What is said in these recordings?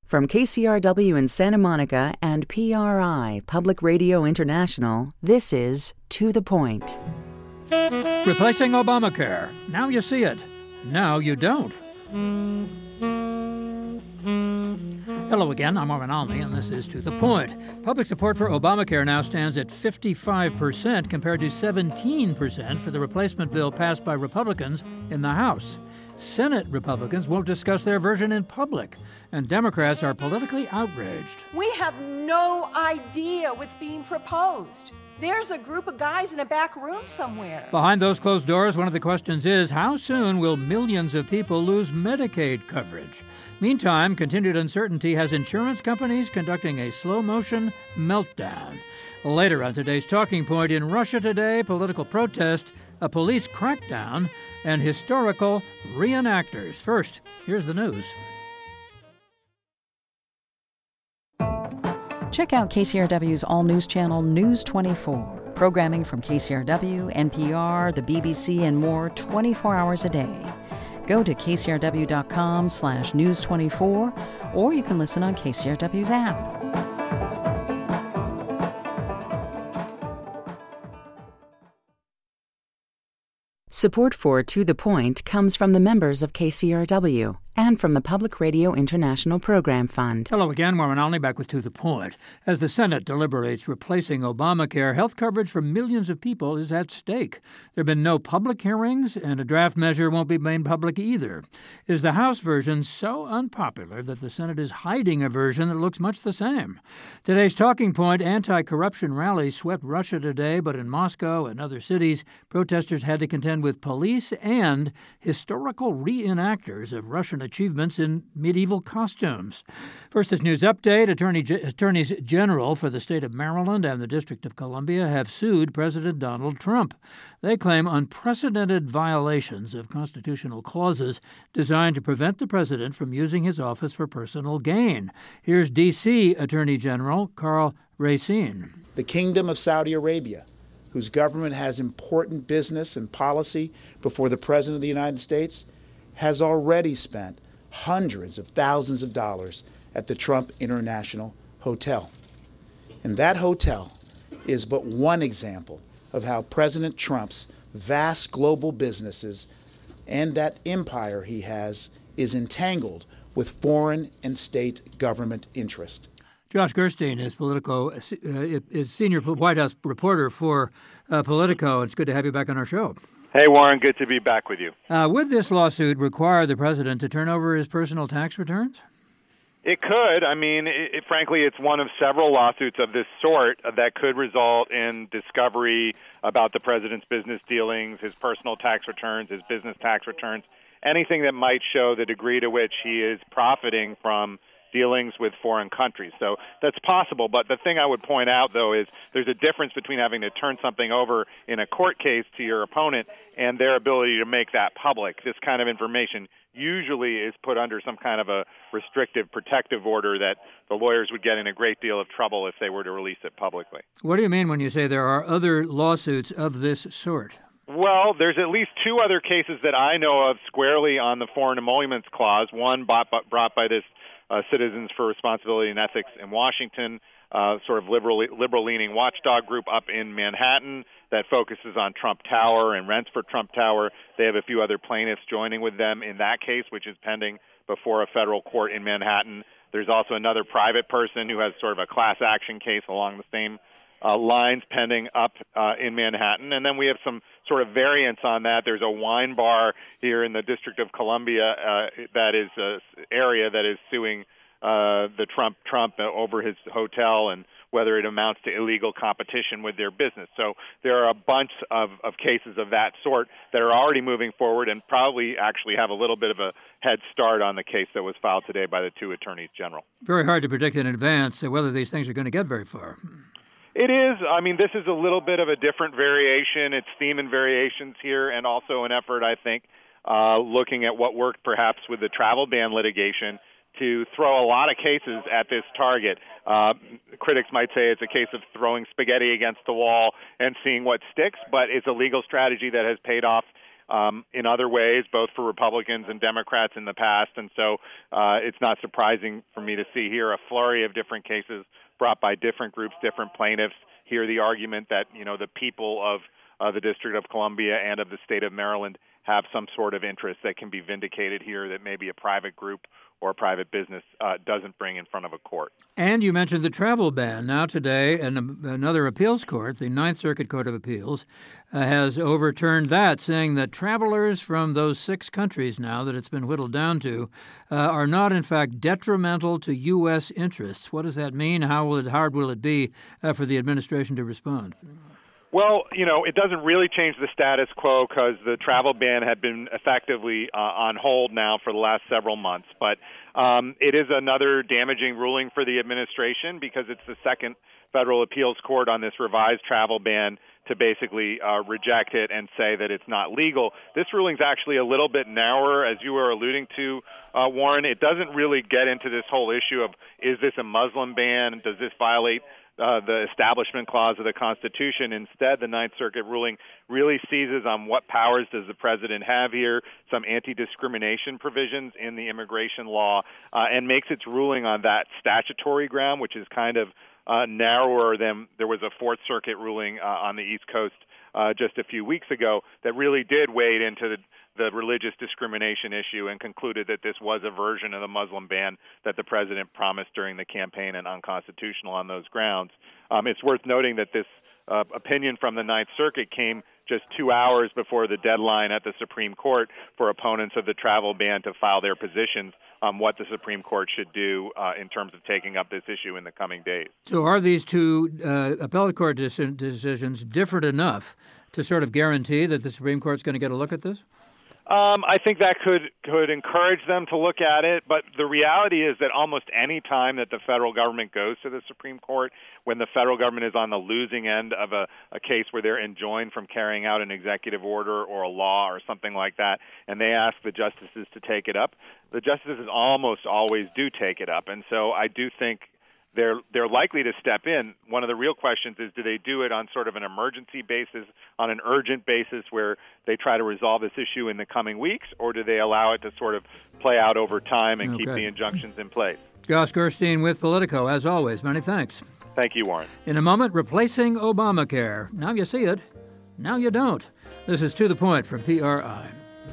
From KCRW in Santa Monica and PRI, Public Radio International, this is To the Point. Replacing Obamacare. Now you see it. Now you don't. Hello again, I'm Marvin Alney, and this is To the Point. Public support for Obamacare now stands at 55% compared to 17% for the replacement bill passed by Republicans in the House. Senate Republicans won't discuss their version in public, and Democrats are politically outraged. We have no idea what's being proposed. There's a group of guys in a back room somewhere. Behind those closed doors, one of the questions is, how soon will millions of people lose Medicaid coverage? Meantime, continued uncertainty has insurance companies conducting a slow-motion meltdown. Later on today's Talking Point, in Russia today, political protest, a police crackdown, and historical reenactors. First, here's the news. Check out KCRW's all-news channel News 24. Programming from KCRW, NPR, the BBC, and more 24 hours a day. Go to kcrw.com/news24, or you can listen on KCRW's app. Support for To the Point comes from the members of KCRW and from the Public Radio International Program Fund. Hello again, Marvin Alney back with To the Point. As the Senate deliberates replacing Obamacare, health coverage for millions of people is at stake. There have been no public hearings, and a draft measure won't be made public either. Is the House version so unpopular that the Senate is hiding a version that looks much the same? Today's Talking Point, anti-corruption rallies swept Russia today, but in Moscow and other cities, protesters had to contend with police and historical reenactors of Russian achievements in medieval costumes. First, this news update. Attorneys General for the state of Maryland and the District of Columbia have sued President Donald Trump. They claim unprecedented violations of constitutional clauses designed to prevent the president from using his office for personal gain. Here's D.C. Attorney General Karl Racine. The Kingdom of Saudi Arabia, whose government has important business and policy before the President of the United States, has already spent hundreds of thousands of dollars at the Trump International Hotel. And that hotel is but one example of how President Trump's vast global businesses and that empire he has is entangled with foreign and state government interest. Josh Gerstein is senior White House reporter for Politico. It's good to have you back on our show. Hey, Warren, good to be back with you. Would this lawsuit require the president to turn over his personal tax returns? It could. I mean, frankly, it's one of several lawsuits of this sort that could result in discovery about the president's business dealings, his personal tax returns, his business tax returns, anything that might show the degree to which he is profiting from dealings with foreign countries. So that's possible. But the thing I would point out, though, is there's a difference between having to turn something over in a court case to your opponent and their ability to make that public. This kind of information usually is put under some kind of a restrictive protective order that the lawyers would get in a great deal of trouble if they were to release it publicly. What do you mean when you say there are other lawsuits of this sort? Well, there's at least two other cases that I know of squarely on the Foreign Emoluments Clause, one brought by this Citizens for Responsibility and Ethics in Washington, sort of liberal-leaning watchdog group up in Manhattan that focuses on Trump Tower and rents for Trump Tower. They have a few other plaintiffs joining with them in that case, which is pending before a federal court in Manhattan. There's also another private person who has sort of a class action case along the same lines pending up in Manhattan. And then we have some sort of variants on that. There's a wine bar here in the District of Columbia that is an area that is suing the Trump over his hotel and whether it amounts to illegal competition with their business. So there are a bunch of cases of that sort that are already moving forward and probably actually have a little bit of a head start on the case that was filed today by the two attorneys general. Very hard to predict in advance whether these things are going to get very far. It is. I mean, this is a little bit of a different variation. It's theme and variations here, and also an effort, I think, looking at what worked perhaps with the travel ban litigation to throw a lot of cases at this target. Critics might say it's a case of throwing spaghetti against the wall and seeing what sticks, but it's a legal strategy that has paid off in other ways, both for Republicans and Democrats in the past. And so it's not surprising for me to see here a flurry of different cases brought by different groups, different plaintiffs. Hear the argument that, the people of the District of Columbia and of the state of Maryland have some sort of interest that can be vindicated here that maybe a private group or a private business doesn't bring in front of a court. And you mentioned the travel ban. Now today, another appeals court, the Ninth Circuit Court of Appeals, has overturned that, saying that travelers from those 6 countries now that it's been whittled down to are not, in fact, detrimental to U.S. interests. What does that mean? How hard will it be for the administration to respond? Well, it doesn't really change the status quo because the travel ban had been effectively on hold now for the last several months. But it is another damaging ruling for the administration because it's the second federal appeals court on this revised travel ban to basically reject it and say that it's not legal. This ruling's actually a little bit narrower, as you were alluding to, Warren. It doesn't really get into this whole issue of, is this a Muslim ban? Does this violate the Establishment Clause of the Constitution? Instead, the Ninth Circuit ruling really seizes on what powers does the president have here, some anti-discrimination provisions in the immigration law, and makes its ruling on that statutory ground, which is kind of narrower than there was a Fourth Circuit ruling on the East Coast just a few weeks ago that really did wade into the religious discrimination issue and concluded that this was a version of the Muslim ban that the president promised during the campaign and unconstitutional on those grounds. It's worth noting that this opinion from the Ninth Circuit came just 2 hours before the deadline at the Supreme Court for opponents of the travel ban to file their positions on what the Supreme Court should do in terms of taking up this issue in the coming days. So are these two appellate court decisions different enough to sort of guarantee that the Supreme Court's going to get a look at this? I think that could encourage them to look at it, but the reality is that almost any time that the federal government goes to the Supreme Court, when the federal government is on the losing end of a case where they're enjoined from carrying out an executive order or a law or something like that, and they ask the justices to take it up, the justices almost always do take it up. And so I do think they're likely to step in. One of the real questions is, do they do it on sort of an emergency basis, on an urgent basis where they try to resolve this issue in the coming weeks, or do they allow it to sort of play out over time and keep the injunctions in place? Gus Gerstein with Politico, as always. Many thanks. Thank you, Warren. In a moment, replacing Obamacare. Now you see it. Now you don't. This is To the Point from PRI.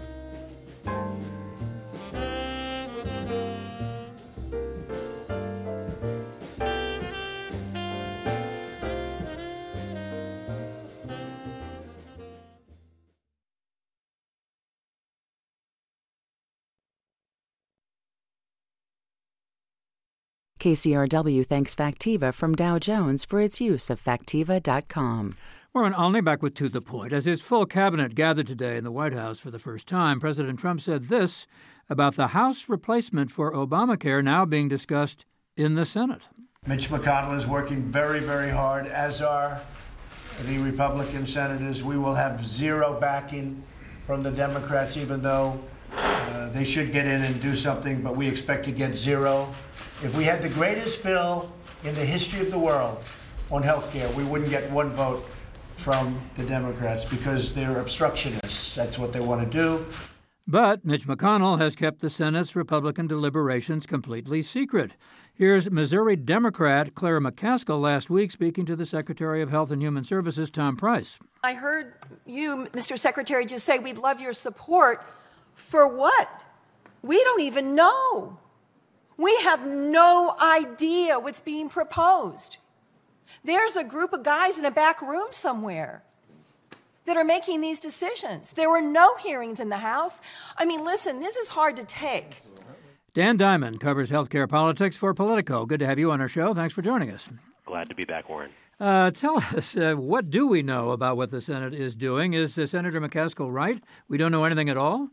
KCRW thanks Factiva from Dow Jones for its use of Factiva.com. Warren Olney back with To the Point. As his full cabinet gathered today in the White House for the first time, President Trump said this about the House replacement for Obamacare now being discussed in the Senate. Mitch McConnell is working very, very hard, as are the Republican senators. We will have zero backing from the Democrats, even though they should get in and do something, but we expect to get zero. If we had the greatest bill in the history of the world on health care, we wouldn't get one vote from the Democrats because they're obstructionists. That's what they want to do. But Mitch McConnell has kept the Senate's Republican deliberations completely secret. Here's Missouri Democrat Claire McCaskill last week speaking to the Secretary of Health and Human Services, Tom Price. I heard you, Mr. Secretary, just say we'd love your support. For what? We don't even know. We have no idea what's being proposed. There's a group of guys in a back room somewhere that are making these decisions. There were no hearings in the House. I mean, listen, this is hard to take. Dan Diamond covers healthcare politics for Politico. Good to have you on our show. Thanks for joining us. Glad to be back, Warren. Tell us, what do we know about what the Senate is doing? Is Senator McCaskill right? We don't know anything at all?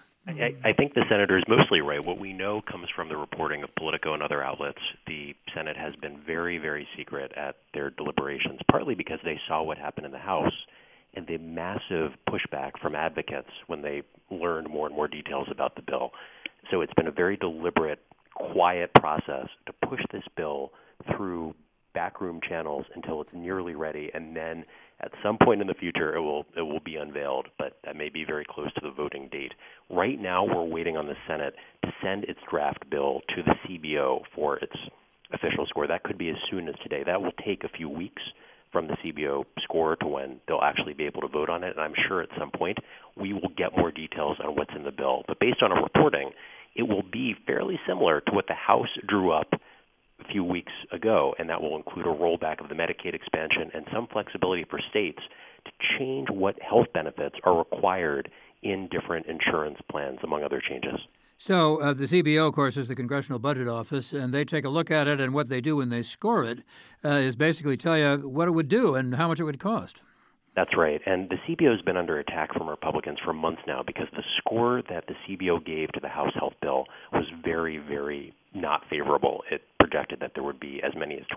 I think the senator is mostly right. What we know comes from the reporting of Politico and other outlets. The Senate has been very, very secret at their deliberations, partly because they saw what happened in the House and the massive pushback from advocates when they learned more and more details about the bill. So it's been a very deliberate, quiet process to push this bill through backroom channels until it's nearly ready and then At some point in the future, it will be unveiled, but that may be very close to the voting date. Right now, we're waiting on the Senate to send its draft bill to the CBO for its official score. That could be as soon as today. That will take a few weeks from the CBO score to when they'll actually be able to vote on it, and I'm sure at some point we will get more details on what's in the bill. But based on our reporting, it will be fairly similar to what the House drew up a few weeks ago, and that will include a rollback of the Medicaid expansion and some flexibility for states to change what health benefits are required in different insurance plans, among other changes. So the CBO, of course, is the Congressional Budget Office, and they take a look at it, and what they do when they score it is basically tell you what it would do and how much it would cost. That's right. And the CBO has been under attack from Republicans for months now because the score that the CBO gave to the House health bill was very, very not favorable. It projected that there would be as many as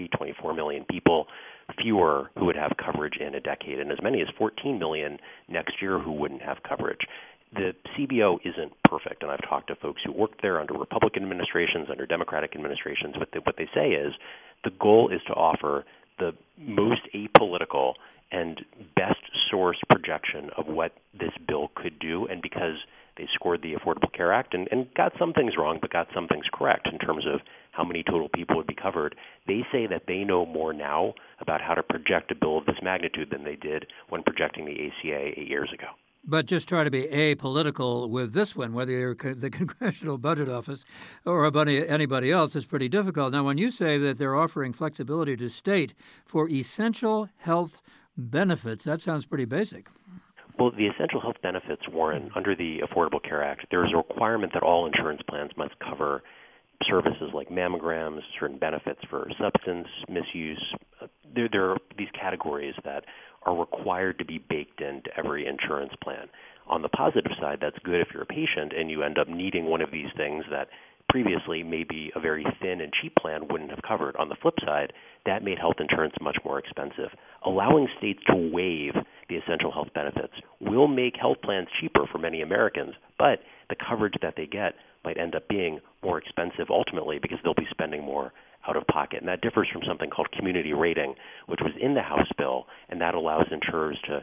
24 million people fewer who would have coverage in a decade, and as many as 14 million next year who wouldn't have coverage. The CBO isn't perfect, and I've talked to folks who worked there under Republican administrations, under Democratic administrations. What they say is the goal is to offer the most apolitical and best source projection of what this bill could do, and because they scored the Affordable Care Act and got some things wrong but got some things correct in terms of how many total people would be covered, they say that they know more now about how to project a bill of this magnitude than they did when projecting the ACA 8 years ago. But just try to be apolitical with this one, whether you're the Congressional Budget Office or anybody else, is pretty difficult. Now, when you say that they're offering flexibility to state for essential health benefits, that sounds pretty basic. Well, the essential health benefits, Warren, under the Affordable Care Act, there is a requirement that all insurance plans must cover services like mammograms, certain benefits for substance misuse. There are these categories that are required to be baked into every insurance plan. On the positive side, that's good if you're a patient and you end up needing one of these things that previously maybe a very thin and cheap plan wouldn't have covered. On the flip side, that made health insurance much more expensive. Allowing states to waive the essential health benefits will make health plans cheaper for many Americans, but the coverage that they get might end up being more expensive ultimately because they'll be spending more out of pocket. And that differs from something called community rating, which was in the House bill, and that allows insurers to,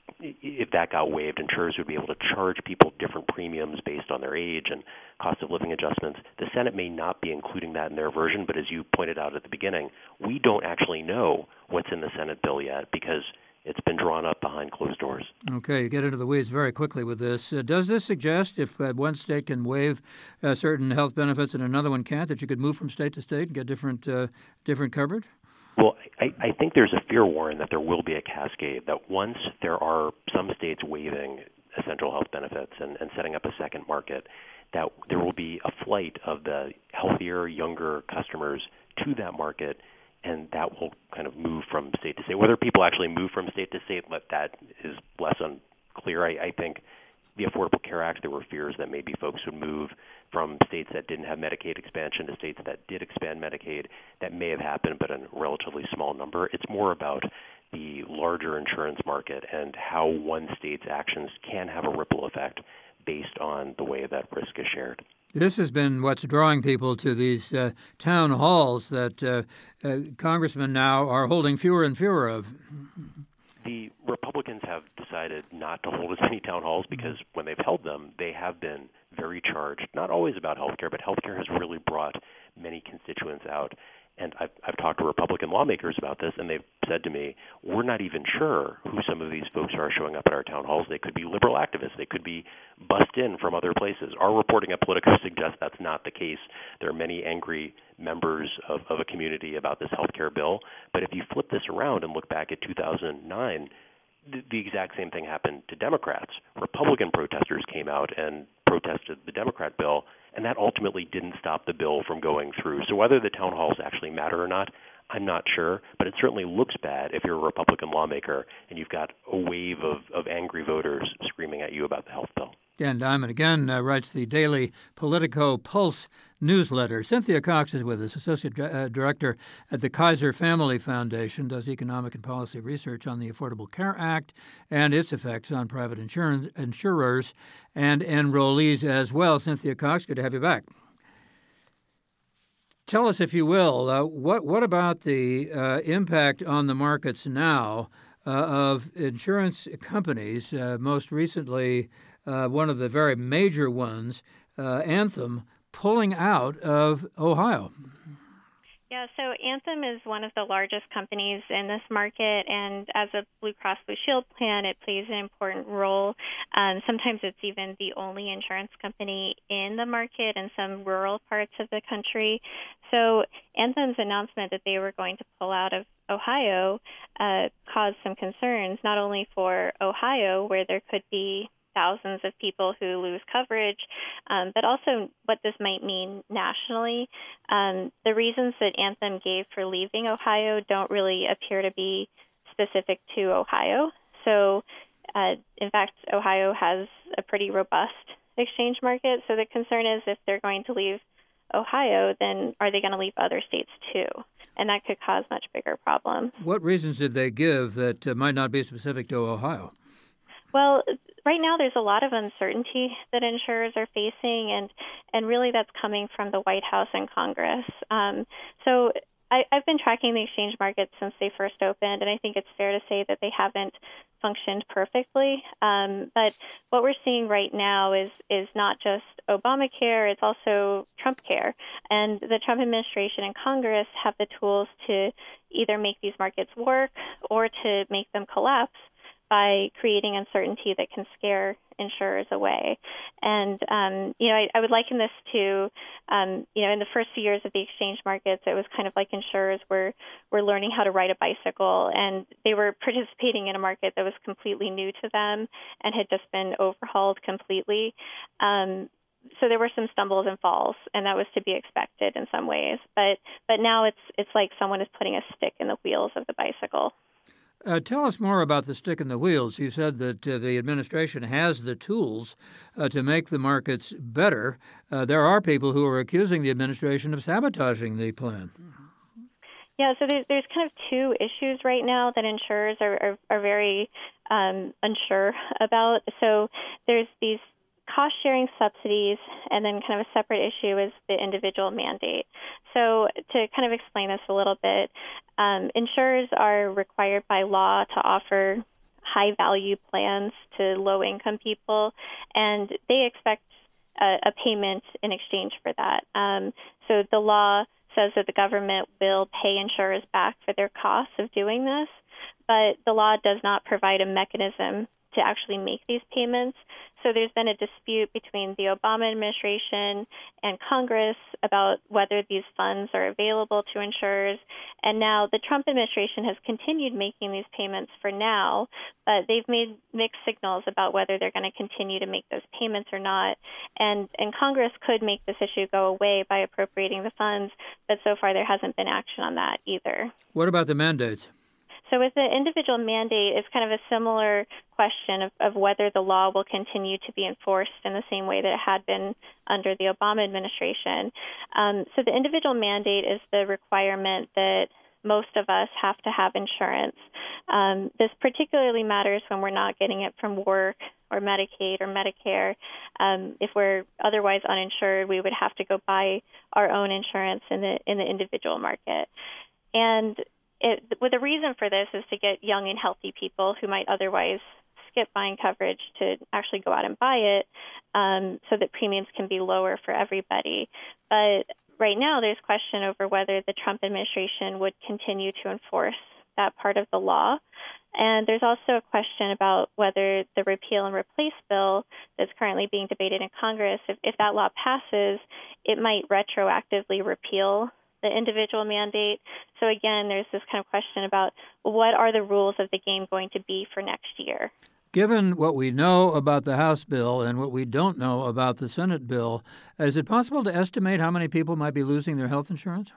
if that got waived, insurers would be able to charge people different premiums based on their age and cost of living adjustments. The Senate may not be including that in their version, but as you pointed out at the beginning, we don't actually know what's in the Senate bill yet because it's been drawn up behind closed doors. Okay, you get into the weeds very quickly with this. Does this suggest if one state can waive certain health benefits and another one can't, that you could move from state to state and get different coverage? Well, I think there's a fear, Warren, that there will be a cascade, that once there are some states waiving essential health benefits and setting up a second market, that there will be a flight of the healthier, younger customers to that market, and that will kind of move from state to state. Whether people actually move from state to state, that is less unclear. I think the Affordable Care Act, there were fears that maybe folks would move from states that didn't have Medicaid expansion to states that did expand Medicaid. That may have happened, but in a relatively small number. It's more about the larger insurance market and how one state's actions can have a ripple effect based on the way that risk is shared. This has been what's drawing people to these town halls that congressmen now are holding fewer and fewer of. The Republicans have decided not to hold as many town halls because when they've held them, they have been very charged, not always about health care, but health care has really brought many constituents out. And I've talked to Republican lawmakers about this, and they've said to me, we're not even sure who some of these folks are showing up at our town halls. They could be liberal activists. They could be bussed in from other places. Our reporting at Politico suggests that's not the case. There are many angry members of a community about this health care bill. But if you flip this around and look back at 2009, the exact same thing happened to Democrats. Republican protesters came out and protested the Democrat bill, and that ultimately didn't stop the bill from going through. So whether the town halls actually matter or not, I'm not sure, but it certainly looks bad if you're a Republican lawmaker and you've got a wave of angry voters screaming at you about the health bill. Dan Diamond again writes the daily Politico Pulse newsletter. Cynthia Cox is with us, Associate Director at the Kaiser Family Foundation, does economic and policy research on the Affordable Care Act and its effects on private insurers and enrollees as well. Cynthia Cox, good to have you back. Tell us, if you will, what about the impact on the markets now of insurance companies, most recently one of the very major ones, Anthem, pulling out of Ohio. Yeah, so Anthem is one of the largest companies in this market, and as a Blue Cross Blue Shield plan, it plays an important role. Sometimes it's even the only insurance company in the market in some rural parts of the country. So Anthem's announcement that they were going to pull out of Ohio caused some concerns, not only for Ohio, where there could be thousands of people who lose coverage, but also what this might mean nationally. The reasons that Anthem gave for leaving Ohio don't really appear to be specific to Ohio. So, in fact, Ohio has a pretty robust exchange market. So the concern is if they're going to leave Ohio, then are they going to leave other states too? And that could cause much bigger problems. What reasons did they give that might not be specific to Ohio? Well, right now there's a lot of uncertainty that insurers are facing, and really that's coming from the White House and Congress. So I've been tracking the exchange markets since they first opened, and I think it's fair to say that they haven't functioned perfectly. But what we're seeing right now is not just Obamacare, it's also Trump care. And the Trump administration and Congress have the tools to either make these markets work or to make them collapse by creating uncertainty that can scare insurers away. And, I would liken this to, in the first few years of the exchange markets, it was kind of like insurers were learning how to ride a bicycle, and they were participating in a market that was completely new to them and had just been overhauled completely. So there were some stumbles and falls, and that was to be expected in some ways. But now it's like someone is putting a stick in the wheels of the bicycle. Tell us more about the stick in the wheels. You said that the administration has the tools to make the markets better. There are people who are accusing the administration of sabotaging the plan. Yeah, so there's kind of two issues right now that insurers are very unsure about. So there's these cost-sharing subsidies, and then kind of a separate issue is the individual mandate. So to kind of explain this a little bit, insurers are required by law to offer high-value plans to low-income people, and they expect a payment in exchange for that. So the law says that the government will pay insurers back for their costs of doing this, but the law does not provide a mechanism to actually make these payments. So there's been a dispute between the Obama administration and Congress about whether these funds are available to insurers. And now the Trump administration has continued making these payments for now, but they've made mixed signals about whether they're going to continue to make those payments or not. And Congress could make this issue go away by appropriating the funds, but so far there hasn't been action on that either. What about the mandates? So with the individual mandate, it's kind of a similar question of whether the law will continue to be enforced in the same way that it had been under the Obama administration. So the individual mandate is the requirement that most of us have to have insurance. This particularly matters when we're not getting it from work or Medicaid or Medicare. If we're otherwise uninsured, we would have to go buy our own insurance in the individual market. And the reason for this is to get young and healthy people who might otherwise skip buying coverage to actually go out and buy it, so that premiums can be lower for everybody. But right now there's question over whether the Trump administration would continue to enforce that part of the law. And there's also a question about whether the repeal and replace bill that's currently being debated in Congress, if that law passes, it might retroactively repeal the individual mandate. So again, there's this kind of question about what are the rules of the game going to be for next year? Given what we know about the House bill and what we don't know about the Senate bill, is it possible to estimate how many people might be losing their health insurance?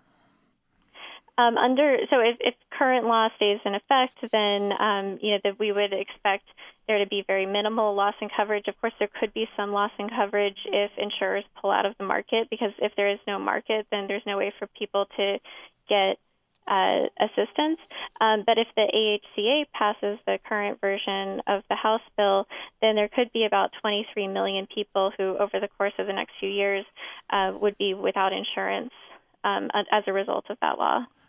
If current law stays in effect, then that we would expect there to be very minimal loss in coverage. Of course, there could be some loss in coverage if insurers pull out of the market, because if there is no market, then there's no way for people to get assistance. But if the AHCA passes the current version of the House bill, then there could be about 23 million people who, over the course of the next few years, would be without insurance as a result of that law.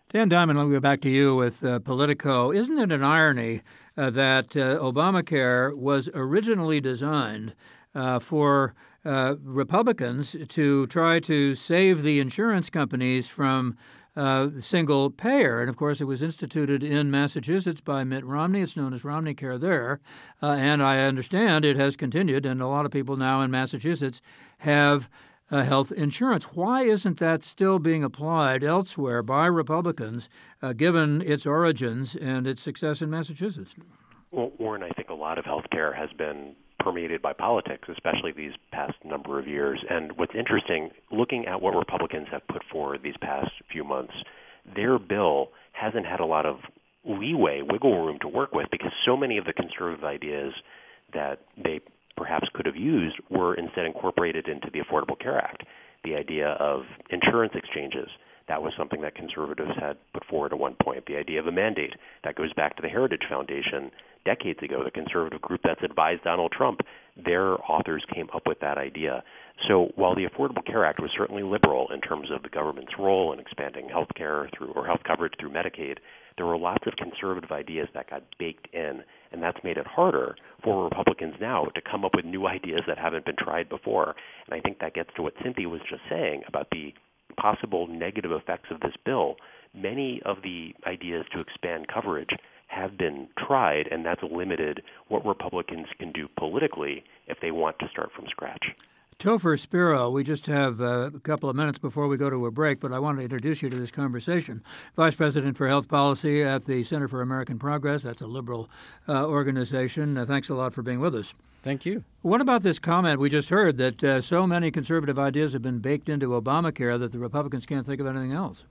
Dan Diamond, let me go back to you with Politico. Isn't it an irony that Obamacare was originally designed for Republicans to try to save the insurance companies from single payer? And, of course, it was instituted in Massachusetts by Mitt Romney. It's known as Romneycare there. And I understand it has continued, and a lot of people now in Massachusetts have health insurance. Why isn't that still being applied elsewhere by Republicans, given its origins and its success in Massachusetts? Well, Warren, I think a lot of health care has been permeated by politics, especially these past number of years. And what's interesting, looking at what Republicans have put forward these past few months, their bill hasn't had a lot of leeway, wiggle room to work with, because so many of the conservative ideas that they perhaps could have used were instead incorporated into the Affordable Care Act. The idea of insurance exchanges, that was something that conservatives had put forward at one point. The idea of a mandate, that goes back to the Heritage Foundation decades ago, the conservative group that's advised Donald Trump. Their authors came up with that idea. So while the Affordable Care Act was certainly liberal in terms of the government's role in expanding health care or health coverage through Medicaid, there were lots of conservative ideas that got baked in, and that's made it harder for Republicans now to come up with new ideas that haven't been tried before. And I think that gets to what Cynthia was just saying about the possible negative effects of this bill. Many of the ideas to expand coverage have been tried, and that's limited what Republicans can do politically if they want to start from scratch. Topher Spiro, we just have a couple of minutes before we go to a break, but I want to introduce you to this conversation. Vice President for Health Policy at the Center for American Progress. That's a liberal organization. Thanks a lot for being with us. Thank you. What about this comment we just heard that so many conservative ideas have been baked into Obamacare that the Republicans can't think of anything else?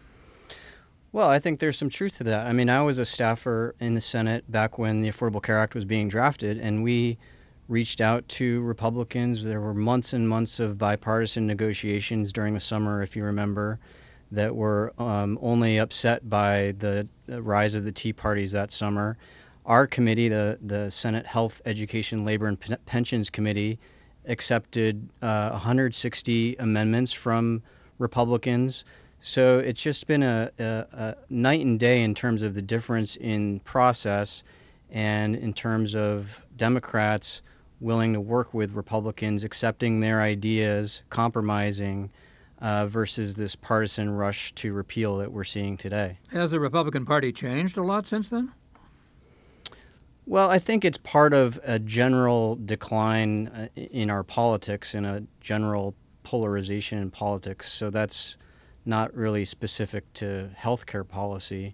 Well, I think there's some truth to that. I mean, I was a staffer in the Senate back when the Affordable Care Act was being drafted, and we reached out to Republicans. There were months and months of bipartisan negotiations during the summer, if you remember, that were only upset by the rise of the Tea Parties that summer. Our committee, the Senate Health, Education, Labor, and Pensions Committee, accepted 160 amendments from Republicans. So it's just been a night and day in terms of the difference in process and in terms of Democrats willing to work with Republicans, accepting their ideas, compromising, versus this partisan rush to repeal that we're seeing today. Has the Republican Party changed a lot since then? Well, I think it's part of a general decline in our politics and a general polarization in politics. So that's not really specific to healthcare policy.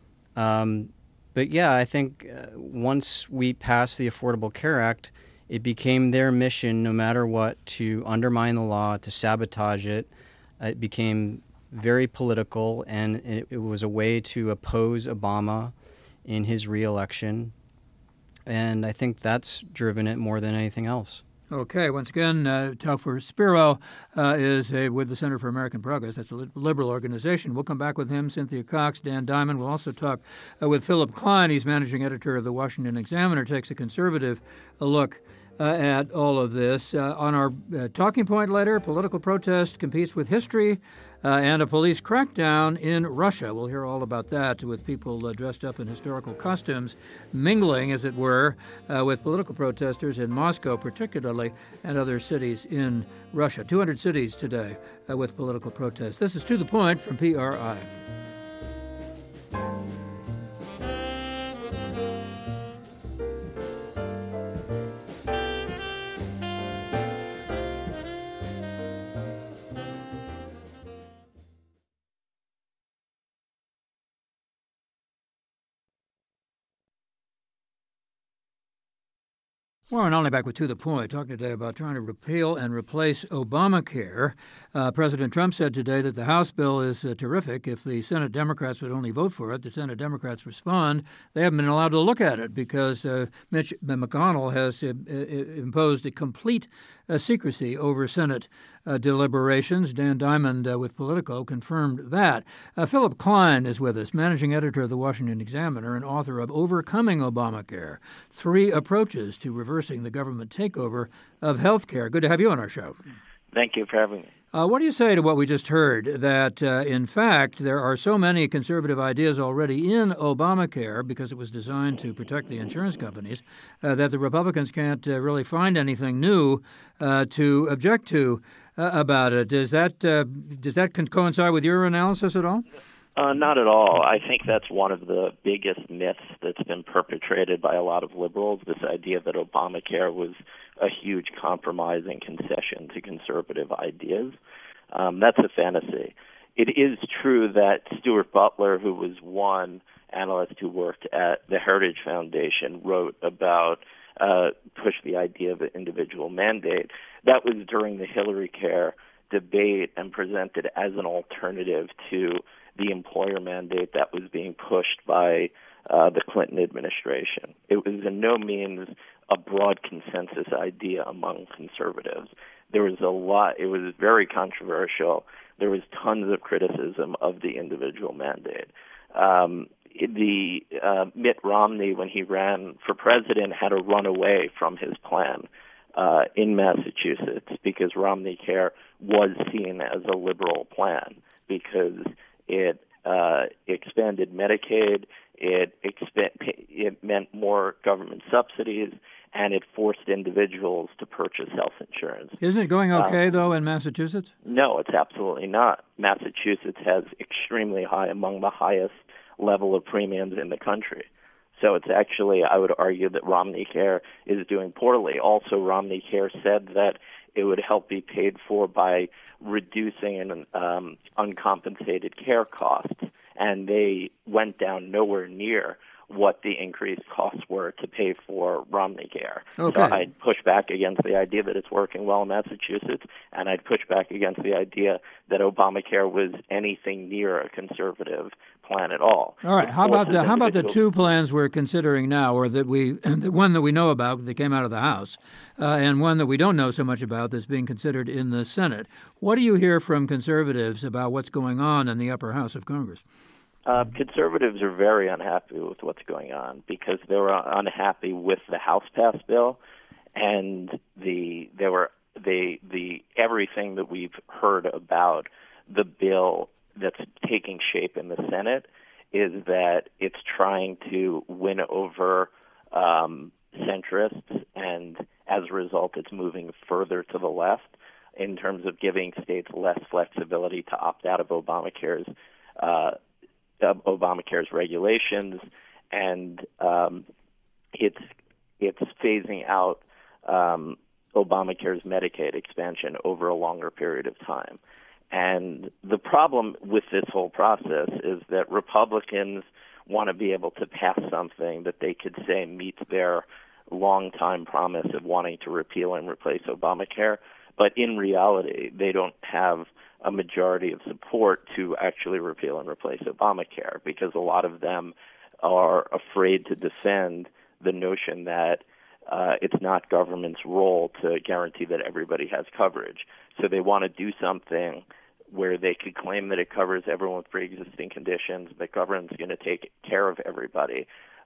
But yeah, I think once we passed the Affordable Care Act, it became their mission, no matter what, to undermine the law, to sabotage it. It became very political, and it was a way to oppose Obama in his re-election. And I think that's driven it more than anything else. Okay. Once again, Topher Spiro is with the Center for American Progress. That's a liberal organization. We'll come back with him, Cynthia Cox, Dan Diamond. We'll also talk with Philip Klein. He's managing editor of the Washington Examiner, takes a conservative look at all of this. On our talking point later, political protest competes with history and a police crackdown in Russia. We'll hear all about that with people dressed up in historical costumes, mingling, as it were, with political protesters in Moscow particularly, and other cities in Russia. 200 cities today with political protests. This is To the Point from PRI. Warren Olney back with To the Point, talking today about trying to repeal and replace Obamacare. President Trump said today that the House bill is terrific. If the Senate Democrats would only vote for it, the Senate Democrats respond. They haven't been allowed to look at it because Mitch McConnell has imposed a complete secrecy over Senate deliberations. Dan Diamond with Politico confirmed that. Philip Klein is with us, managing editor of the Washington Examiner and author of Overcoming Obamacare, 3 Approaches to Reversing the Government Takeover of Health Care. Good to have you on our show. Thank you for having me. What do you say to what we just heard, that in fact there are so many conservative ideas already in Obamacare, because it was designed to protect the insurance companies, that the Republicans can't really find anything new to object to about it? Does that coincide with your analysis at all? Not at all. I think that's one of the biggest myths that's been perpetrated by a lot of liberals, this idea that Obamacare was a huge compromise and concession to conservative ideas. That's a fantasy. It is true that Stuart Butler, who was one analyst who worked at the Heritage Foundation, wrote about push the idea of an individual mandate. That was during the Hillary Care debate and presented as an alternative to the employer mandate that was being pushed by the Clinton administration. It was in no means a broad consensus idea among conservatives. There was a lot. It was very controversial. There was tons of criticism of the individual mandate. Mitt Romney, when he ran for president, had to run away from his plan in Massachusetts because Romney Care was seen as a liberal plan because it expanded Medicaid, it meant more government subsidies, and it forced individuals to purchase health insurance. Isn't it going okay, though, in Massachusetts? No, it's absolutely not. Massachusetts has extremely high, among the highest level of premiums in the country. So it's actually, I would argue that Romney Care is doing poorly. Also, Romney Care said that it would help be paid for by reducing uncompensated care costs, and they went down nowhere near what the increased costs were to pay for Romney Care. Okay. So I'd push back against the idea that it's working well in Massachusetts, and I'd push back against the idea that Obamacare was anything near a conservative plan at all. All right. How about the two plans we're considering now, or that the one that we know about that came out of the House, and one that we don't know so much about that's being considered in the Senate? What do you hear from conservatives about what's going on in the upper house of Congress? Conservatives are very unhappy with what's going on because they were unhappy with the House-passed bill, and everything that we've heard about the bill that's taking shape in the Senate is that it's trying to win over centrists, and as a result, it's moving further to the left in terms of giving states less flexibility to opt out of Obamacare's regulations, and it's phasing out Obamacare's Medicaid expansion over a longer period of time. And the problem with this whole process is that Republicans want to be able to pass something that they could say meets their long-time promise of wanting to repeal and replace Obamacare, but in reality, they don't have a majority of support to actually repeal and replace Obamacare because a lot of them are afraid to defend the notion that it's not government's role to guarantee that everybody has coverage. So they want to do something where they could claim that it covers everyone with pre-existing conditions, that government's going to take care of everybody.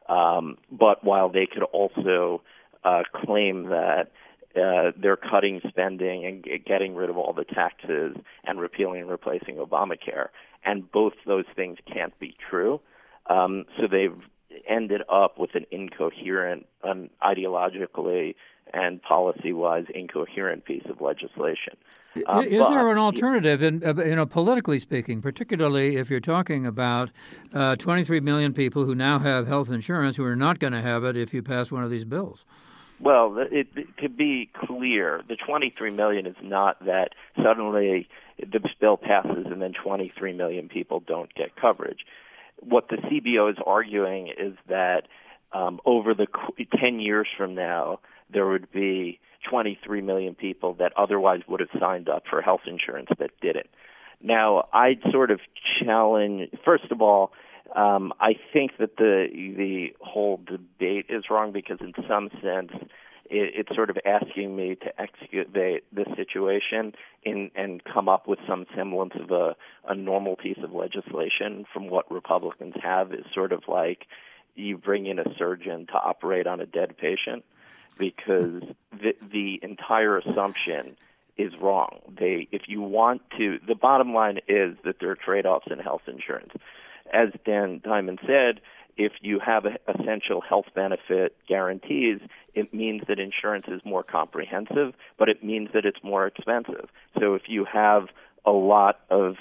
But while they could also claim that they're cutting spending and getting rid of all the taxes and repealing and replacing Obamacare. And both those things can't be true. So they've ended up with an incoherent, ideologically and policy-wise incoherent piece of legislation. Is there an alternative, politically speaking, particularly if you're talking about 23 million people who now have health insurance who are not going to have it if you pass one of these bills? Well, to be clear, the 23 million is not that suddenly the bill passes and then 23 million people don't get coverage. What the CBO is arguing is that over the 10 years from now, there would be 23 million people that otherwise would have signed up for health insurance that didn't. Now, I'd sort of challenge, first of all, I think that the whole debate is wrong because in some sense it's sort of asking me to excavate this situation and come up with some semblance of a normal piece of legislation from what Republicans have is sort of like you bring in a surgeon to operate on a dead patient because the entire assumption is wrong. If you want to, the bottom line is that there are trade-offs in health insurance. As Dan Diamond said, if you have essential health benefit guarantees, it means that insurance is more comprehensive, but it means that it's more expensive. So if you have a lot of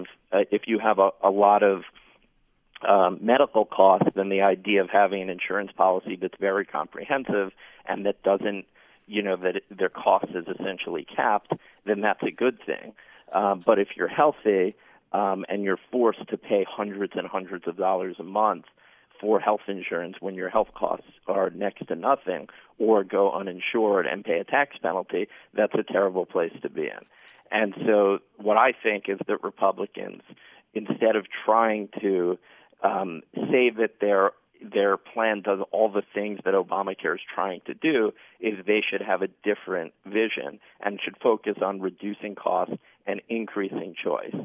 medical costs, then the idea of having an insurance policy that's very comprehensive and that doesn't, that their cost is essentially capped, then that's a good thing. But if you're healthy and you're forced to pay hundreds and hundreds of dollars a month for health insurance when your health costs are next to nothing, or go uninsured and pay a tax penalty, that's a terrible place to be in. And so what I think is that Republicans, instead of trying to say that their plan does all the things that Obamacare is trying to do, is they should have a different vision and should focus on reducing costs and increasing choice.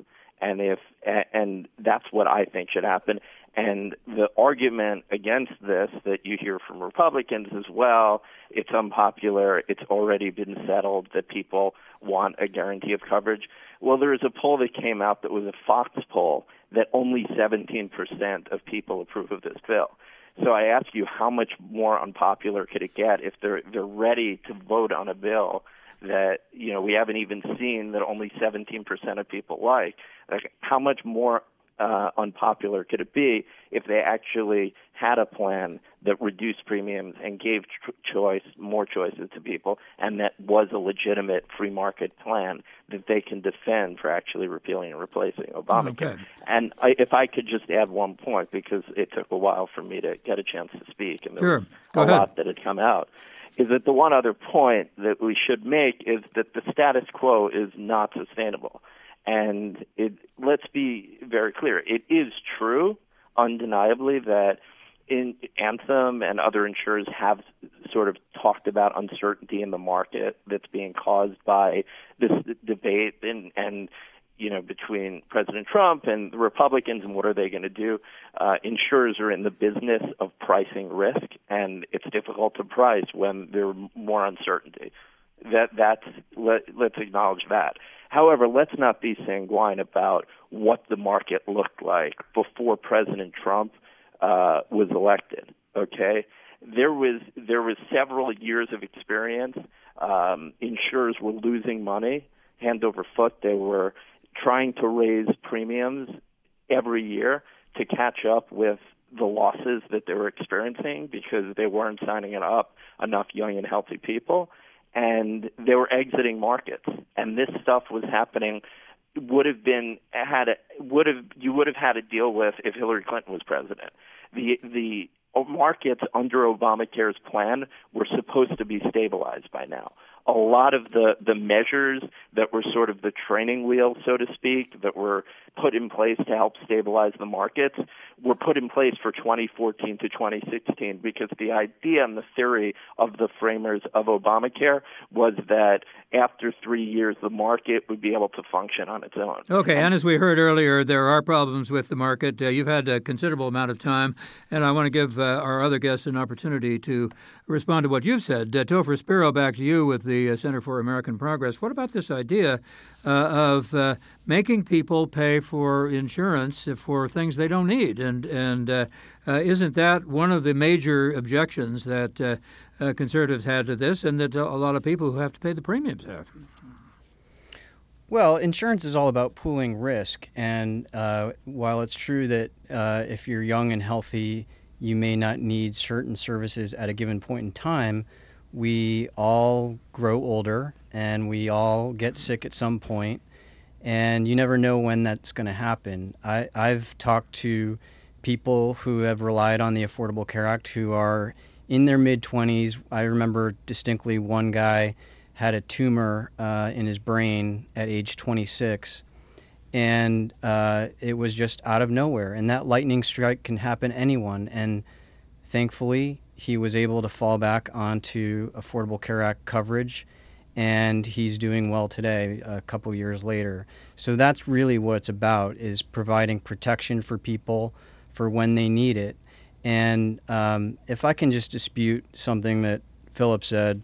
And that's what I think should happen. And the argument against this that you hear from Republicans as well, it's unpopular, it's already been settled that people want a guarantee of coverage. Well, there was a poll that came out that was a Fox poll that only 17% of people approve of this bill. So I ask you, how much more unpopular could it get if they're ready to vote on a bill that, we haven't even seen, that only 17% of people like? How much more unpopular could it be if they actually had a plan that reduced premiums and gave more choices to people, and that was a legitimate free market plan that they can defend for actually repealing and replacing Obamacare? Okay. And if I could just add one point, because it took a while for me to get a chance to speak, and there was a lot that had come out, is that the one other point that we should make is that the status quo is not sustainable. And let's be very clear. It is true, undeniably, that Anthem and other insurers have sort of talked about uncertainty in the market that's being caused by this debate and between President Trump and the Republicans and what are they going to do. Insurers are in the business of pricing risk, and it's difficult to price when there's more uncertainty. Let's acknowledge that. However, let's not be sanguine about what the market looked like before President Trump was elected. Okay, there was several years of experience. Insurers were losing money hand over foot. They were trying to raise premiums every year to catch up with the losses that they were experiencing because they weren't signing up enough young and healthy people. And they were exiting markets, and this stuff was happening. You would have had to deal with if Hillary Clinton was president. The markets under Obamacare's plan were supposed to be stabilized by now. A lot of the measures that were sort of the training wheel, so to speak, that were put in place to help stabilize the markets were put in place for 2014 to 2016 because the idea and the theory of the framers of Obamacare was that after 3 years, the market would be able to function on its own. Okay, and as we heard earlier, there are problems with the market. You've had a considerable amount of time, and I want to give our other guests an opportunity to respond to what you've said. Topher Spiro, back to you with the Center for American Progress. What about this idea of making people pay for insurance for things they don't need? And isn't that one of the major objections that conservatives had to this, and that a lot of people who have to pay the premiums have? Well, insurance is all about pooling risk, and while it's true that if you're young and healthy, you may not need certain services at a given point in time, we all grow older and we all get sick at some point, and you never know when that's going to happen. I've talked to people who have relied on the Affordable Care Act who are in their mid-20s. I remember distinctly one guy had a tumor in his brain at age 26, and it was just out of nowhere. And that lightning strike can happen to anyone. And thankfully, he was able to fall back onto Affordable Care Act coverage, and he's doing well today, a couple years later. So that's really what it's about, is providing protection for people for when they need it. And if I can just dispute something that Philip said,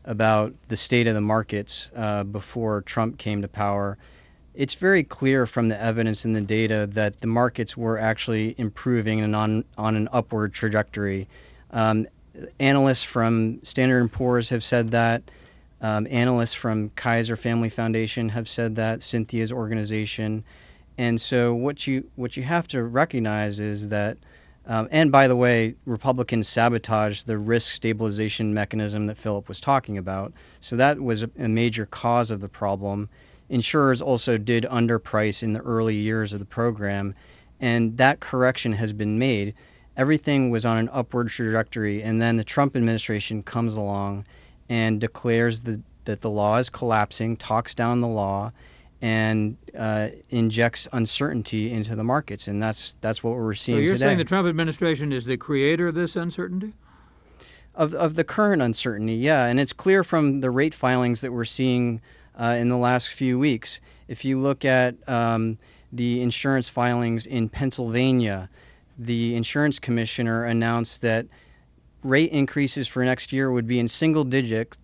about the state of the markets before Trump came to power, it's very clear from the evidence and the data that the markets were actually improving and on an upward trajectory. Analysts from Standard & Poor's have said that. Analysts from Kaiser Family Foundation have said that, Cynthia's organization. And so what you have to recognize is that, and by the way, Republicans sabotaged the risk stabilization mechanism that Philip was talking about. So that was a major cause of the problem. Insurers also did underprice in the early years of the program, and that correction has been made. Everything was on an upward trajectory, and then the Trump administration comes along and declares that the law is collapsing, talks down the law, and injects uncertainty into the markets, and that's what we're seeing today. So you're saying the Trump administration is the creator of this uncertainty? Of the current uncertainty, yeah, and it's clear from the rate filings that we're seeing in the last few weeks. If you look at the insurance filings in Pennsylvania, the insurance commissioner announced that rate increases for next year would be in single digits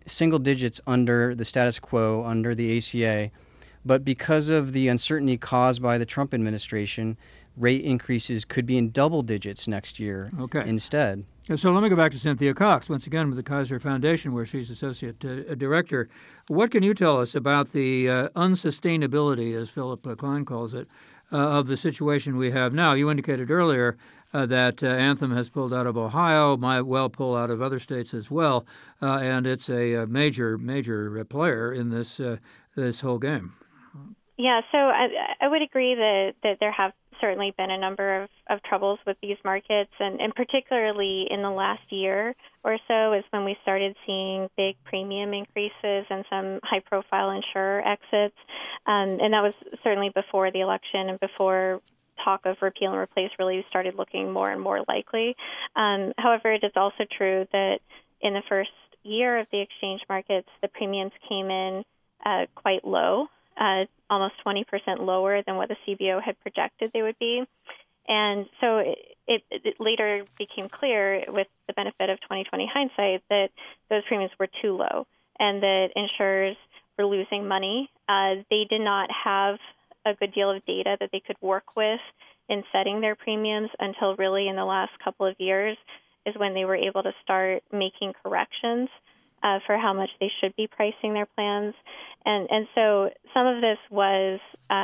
under the status quo, under the ACA. But because of the uncertainty caused by the Trump administration, rate increases could be in double digits next year instead. So let me go back to Cynthia Cox, once again with the Kaiser Foundation, where she's Associate Director. What can you tell us about the unsustainability, as Philip Klein calls it, of the situation we have now? You indicated earlier that Anthem has pulled out of Ohio, might well pull out of other states as well, and it's a major player in this whole game. Yeah, so I would agree that there have certainly been a number of troubles with these markets, and particularly in the last year or so is when we started seeing big premium increases and some high-profile insurer exits, and that was certainly before the election and before talk of repeal and replace really started looking more and more likely. However, it is also true that in the first year of the exchange markets, the premiums came in quite low, almost 20% lower than what the CBO had projected they would be. And so it later became clear, with the benefit of 2020 hindsight, that those premiums were too low and that insurers were losing money. They did not have a good deal of data that they could work with in setting their premiums until really in the last couple of years is when they were able to start making corrections for how much they should be pricing their plans. And so some of this was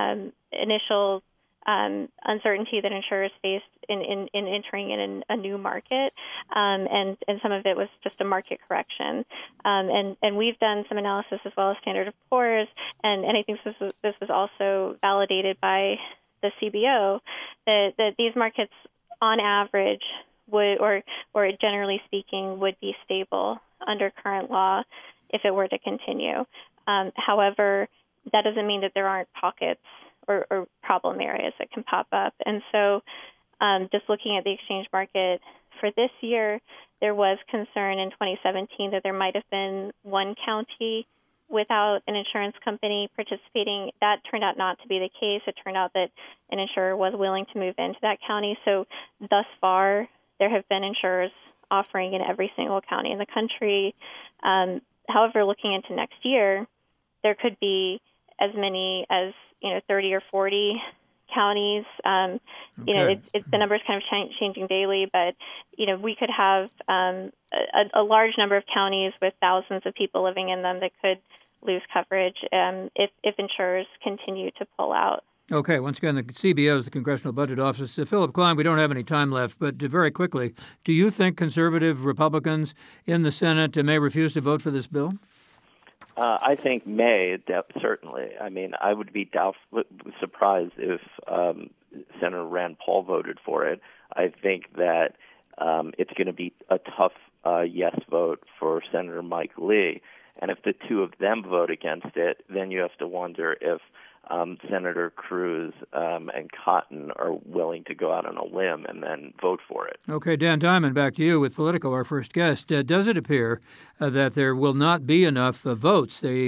initial uncertainty that insurers faced in entering in a new market, and some of it was just a market correction. And we've done some analysis as well as Standard & Poor's, and I think this was also validated by the CBO, that these markets on average would, or generally speaking, would be stable under current law if it were to continue. However, that doesn't mean that there aren't pockets or problem areas that can pop up. And so just looking at the exchange market for this year, there was concern in 2017 that there might have been one county without an insurance company participating. That turned out not to be the case. It turned out that an insurer was willing to move into that county. So thus far, there have been insurers offering in every single county in the country. However, looking into next year, there could be as many as 30 or 40 counties. The numbers kind of changing daily, but we could have a large number of counties with thousands of people living in them that could lose coverage if insurers continue to pull out. Okay, once again, the CBO is the Congressional Budget Office. Philip Klein, we don't have any time left, but very quickly, do you think conservative Republicans in the Senate may refuse to vote for this bill? I think certainly. I mean, I would be surprised if Senator Rand Paul voted for it. I think that it's going to be a tough yes vote for Senator Mike Lee. And if the two of them vote against it, then you have to wonder if Senator Cruz and Cotton are willing to go out on a limb and then vote for it. Okay, Dan Diamond, back to you with Politico, our first guest. Does it appear that there will not be enough votes? Mitch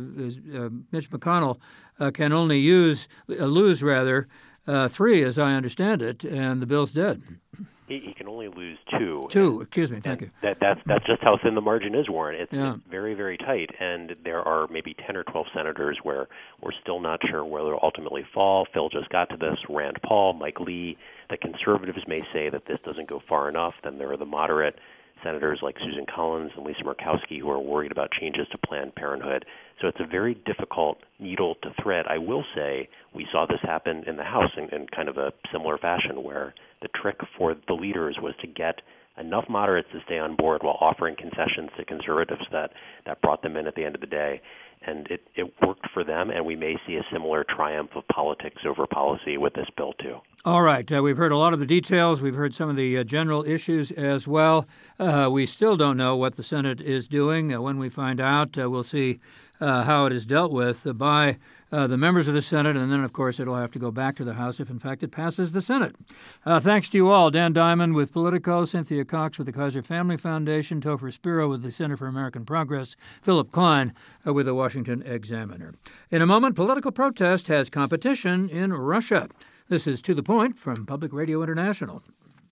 McConnell can only lose 3, as I understand it, and the bill's dead. He can only lose two. Excuse me, thank you. That's just how thin the margin is, Warren. It's very, very tight, and there are maybe 10 or 12 senators where we're still not sure where they'll ultimately fall. Phil just got to this. Rand Paul, Mike Lee. The conservatives may say that this doesn't go far enough. Then there are the moderate senators like Susan Collins and Lisa Murkowski who are worried about changes to Planned Parenthood. So it's a very difficult needle to thread. I will say we saw this happen in the House in kind of a similar fashion, where the trick for the leaders was to get enough moderates to stay on board while offering concessions to conservatives that brought them in at the end of the day. And it worked for them, and we may see a similar triumph of politics over policy with this bill, too. All right. We've heard a lot of the details. We've heard some of the general issues as well. We still don't know what the Senate is doing. When we find out, we'll see how it is dealt with by the members of the Senate, and then, of course, it'll have to go back to the House if, in fact, it passes the Senate. Thanks to you all. Dan Diamond with Politico, Cynthia Cox with the Kaiser Family Foundation, Topher Spiro with the Center for American Progress, Philip Klein with the Washington Examiner. In a moment, political protest has competition in Russia. This is To the Point from Public Radio International.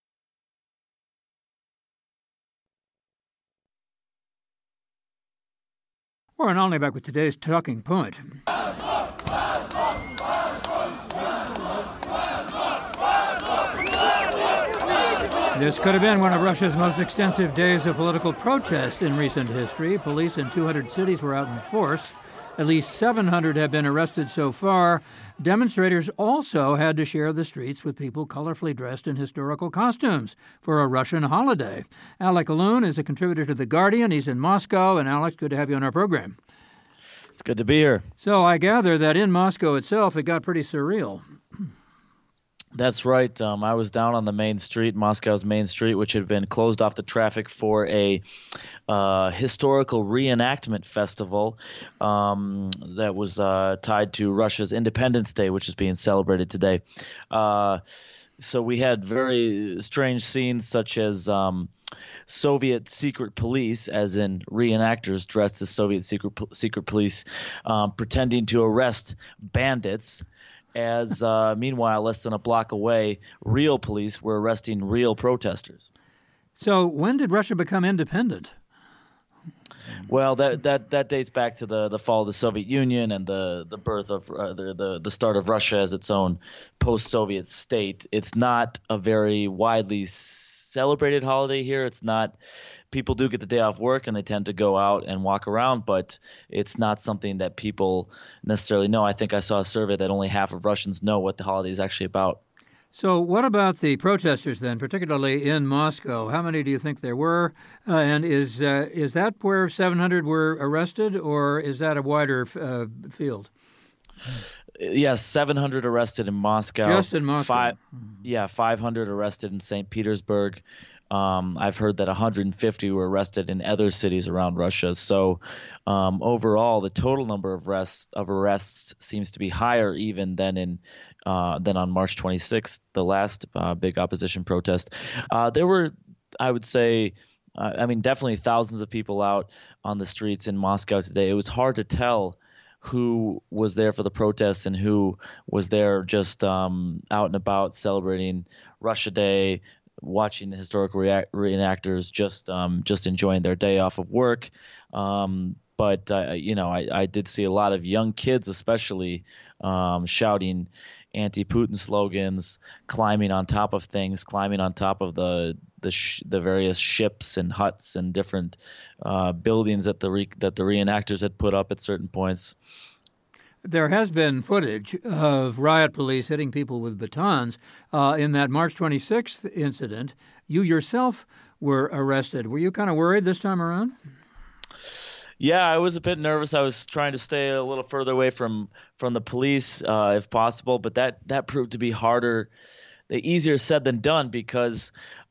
Warren Olney back with today's Talking Point. This could have been one of Russia's most extensive days of political protest in recent history. Police in 200 cities were out in force. At least 700 have been arrested so far. Demonstrators also had to share the streets with people colorfully dressed in historical costumes for a Russian holiday. Alec Alun is a contributor to The Guardian. He's in Moscow. And Alex, good to have you on our program. It's good to be here. So I gather that in Moscow itself, it got pretty surreal. That's right. I was down on the main street, Moscow's main street, which had been closed off to traffic for a historical reenactment festival that was tied to Russia's Independence Day, which is being celebrated today. So we had very strange scenes such as Soviet secret police, as in reenactors dressed as Soviet secret police, pretending to arrest bandits. As meanwhile, less than a block away, real police were arresting real protesters. So when did Russia become independent? Well, that dates back to the fall of the Soviet Union and the birth of the start of Russia as its own post-Soviet state. It's not a very widely celebrated holiday here. It's not. People do get the day off work and they tend to go out and walk around, but it's not something that people necessarily know. I think I saw a survey that only half of Russians know what the holiday is actually about. So what about the protesters then, particularly in Moscow? How many do you think there were? And is that where 700 were arrested, or is that a wider field? Yes, 700 arrested in Moscow. Just in Moscow. 500 arrested in St. Petersburg. I've heard that 150 were arrested in other cities around Russia. So overall, the total number of arrests seems to be higher even than on March 26th, the last big opposition protest. There were, I would say, definitely thousands of people out on the streets in Moscow today. It was hard to tell who was there for the protests and who was there just out and about celebrating Russia Day, watching the historical reenactors just enjoying their day off of work. But I did see a lot of young kids especially shouting anti-Putin slogans, climbing on top of things, climbing on top of the various ships and huts and different buildings that the reenactors had put up at certain points. There has been footage of riot police hitting people with batons. In that March 26th incident, you yourself were arrested. Were you kind of worried this time around? Yeah, I was a bit nervous. I was trying to stay a little further away from the police if possible, but that proved to be easier said than done, because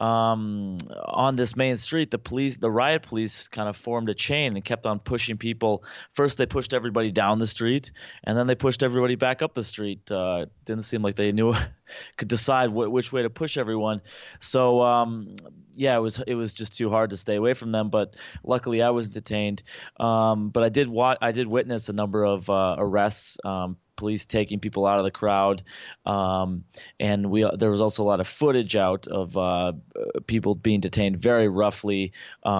on this main street, the riot police kind of formed a chain and kept on pushing people. First, they pushed everybody down the street, and then they pushed everybody back up the street. Didn't seem like they could decide which way to push everyone. So it was just too hard to stay away from them. But luckily, I wasn't detained. But I did witness a number of arrests. police taking people out of the crowd, and there was also a lot of footage out of people being detained very roughly.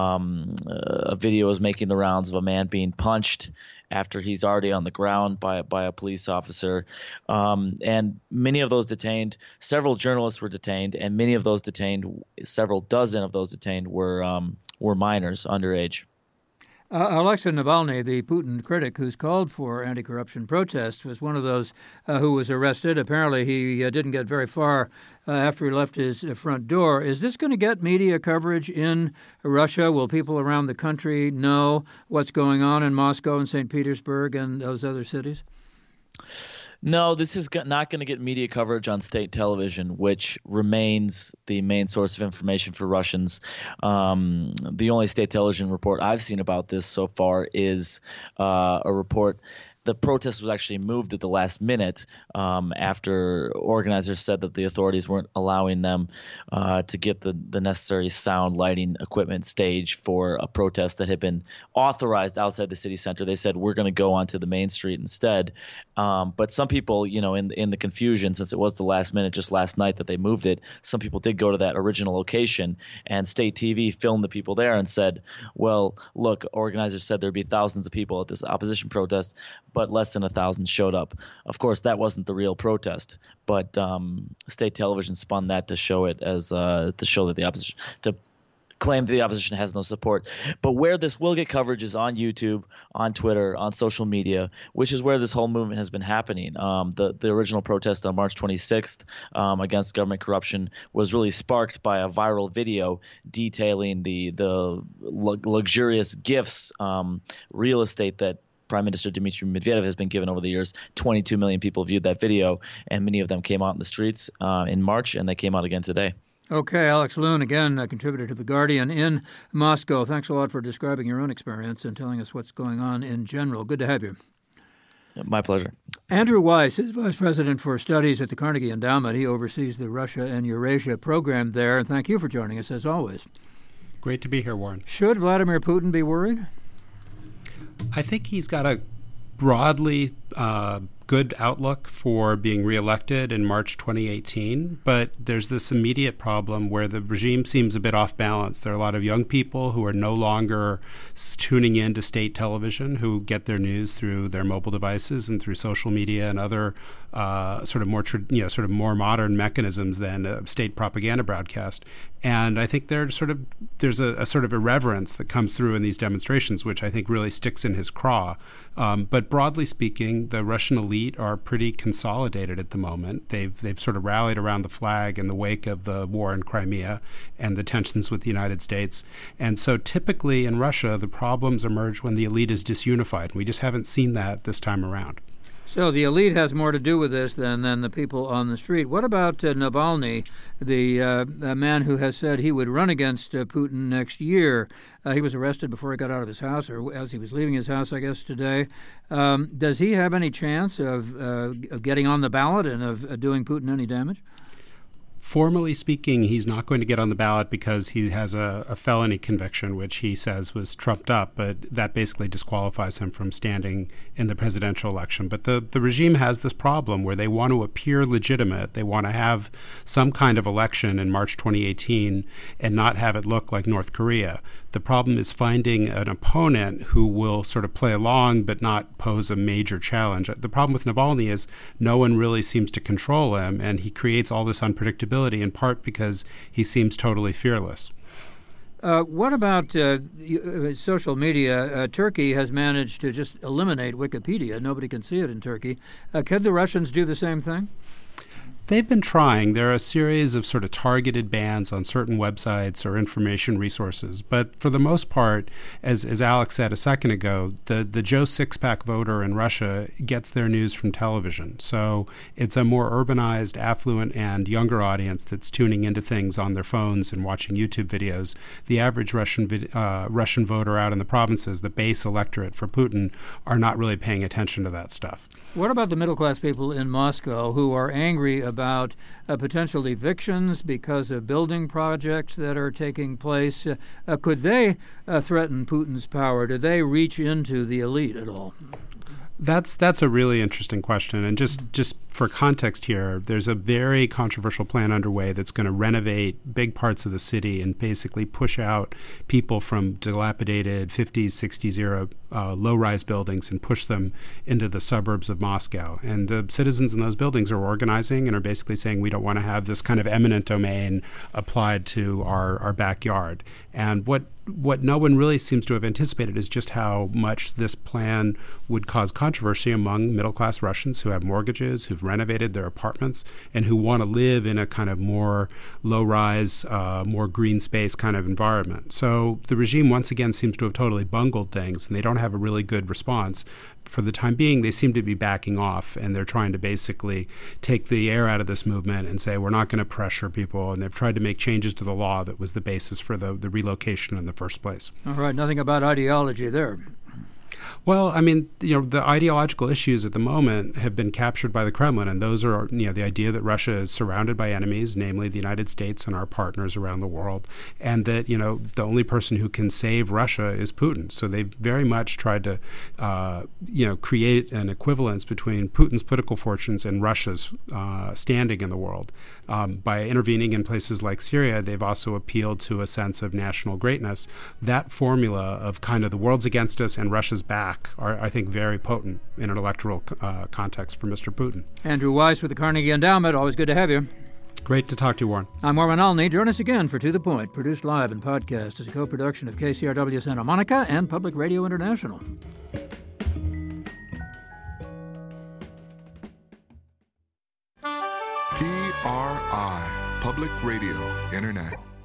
A video was making the rounds of a man being punched after he's already on the ground by a police officer. And many of those detained, several journalists were detained, and many of those detained, several dozen of those detained were minors, underage. Alexei Navalny, the Putin critic who's called for anti-corruption protests, was one of those who was arrested. Apparently he didn't get very far after he left his front door. Is this going to get media coverage in Russia? Will people around the country know what's going on in Moscow and St. Petersburg and those other cities? No, this is not going to get media coverage on state television, which remains the main source of information for Russians. The only state television report I've seen about this so far is a report. The protest was actually moved at the last minute after organizers said that the authorities weren't allowing them to get the necessary sound, lighting, equipment staged for a protest that had been authorized outside the city center. They said, we're going to go onto the main street instead. But some people, in the confusion, since it was the last minute, just last night that they moved it, some people did go to that original location, and state TV filmed the people there and said, well, look, organizers said there'd be thousands of people at this opposition protest, but less than 1,000 showed up. Of course, that wasn't the real protest, but state television spun that to show it as to show that the opposition, to claim that the opposition has no support. But where this will get coverage is on YouTube, on Twitter, on social media, which is where this whole movement has been happening. The original protest on March 26th against government corruption was really sparked by a viral video detailing the luxurious gifts, real estate that Prime Minister Dmitry Medvedev has been given over the years. 22 million people viewed that video, and many of them came out in the streets in March, and they came out again today. Okay, Alex Loon, again, a contributor to The Guardian in Moscow. Thanks a lot for describing your own experience and telling us what's going on in general. Good to have you. My pleasure. Andrew Weiss is Vice President for Studies at the Carnegie Endowment. He oversees the Russia and Eurasia program there, and thank you for joining us, as always. Great to be here, Warren. Should Vladimir Putin be worried? I think he's got a broadly good outlook for being reelected in March 2018, but there's this immediate problem where the regime seems a bit off balance. There are a lot of young people who are no longer tuning in to state television, who get their news through their mobile devices and through social media and other sort of more modern mechanisms than a state propaganda broadcast. And I think there's a sort of irreverence that comes through in these demonstrations, which I think really sticks in his craw. But broadly speaking, the Russian elite are pretty consolidated at the moment. They've sort of rallied around the flag in the wake of the war in Crimea and the tensions with the United States. And so typically in Russia, the problems emerge when the elite is disunified. We just haven't seen that this time around. So the elite has more to do with this than the people on the street. What about Navalny, the man who has said he would run against Putin next year? He was arrested before he got out of his house, or as he was leaving his house, I guess, today. Does he have any chance of getting on the ballot and of doing Putin any damage? Formally speaking, he's not going to get on the ballot because he has a felony conviction, which he says was trumped up, but that basically disqualifies him from standing in the presidential election. But the regime has this problem where they want to appear legitimate. They want to have some kind of election in March 2018 and not have it look like North Korea. The problem is finding an opponent who will sort of play along but not pose a major challenge. The problem with Navalny is no one really seems to control him, and he creates all this unpredictability in part because he seems totally fearless. What about social media? Turkey has managed to just eliminate Wikipedia. Nobody can see it in Turkey. Could the Russians do the same thing? They've been trying. There are a series of sort of targeted bans on certain websites or information resources. But for the most part, as Alex said a second ago, the Joe Sixpack voter in Russia gets their news from television. So it's a more urbanized, affluent, and younger audience that's tuning into things on their phones and watching YouTube videos. The average Russian voter out in the provinces, the base electorate for Putin, are not really paying attention to that stuff. What about the middle-class people in Moscow who are angry about potential evictions because of building projects that are taking place? Could they threaten Putin's power? Do they reach into the elite at all? That's a really interesting question. And just for context here, there's a very controversial plan underway that's going to renovate big parts of the city and basically push out people from dilapidated 50s, 60s era low-rise buildings and push them into the suburbs of Moscow. And the citizens in those buildings are organizing and are basically saying we don't want to have this kind of eminent domain applied to our backyard. And what no one really seems to have anticipated is just how much this plan would cause controversy among middle-class Russians who have mortgages, who've renovated their apartments, and who want to live in a kind of more low-rise, more green space kind of environment. So the regime once again seems to have totally bungled things, and they don't have a really good response. For the time being, they seem to be backing off, and they're trying to basically take the air out of this movement and say, we're not going to pressure people, and they've tried to make changes to the law that was the basis for the relocation in the first place. All right, nothing about ideology there. Well, I mean, the ideological issues at the moment have been captured by the Kremlin, and those are, the idea that Russia is surrounded by enemies, namely the United States and our partners around the world, and that, the only person who can save Russia is Putin. So they've very much tried to, create an equivalence between Putin's political fortunes and Russia's standing in the world. By intervening in places like Syria, they've also appealed to a sense of national greatness. That formula of kind of the world's against us and Russia's back are, I think, very potent in an electoral context for Mr. Putin. Andrew Weiss with the Carnegie Endowment. Always good to have you. Great to talk to you, Warren. I'm Warren Olney. Join us again for To The Point, produced live and podcast as a co-production of KCRW Santa Monica and Public Radio International. PRI, Public Radio Internet.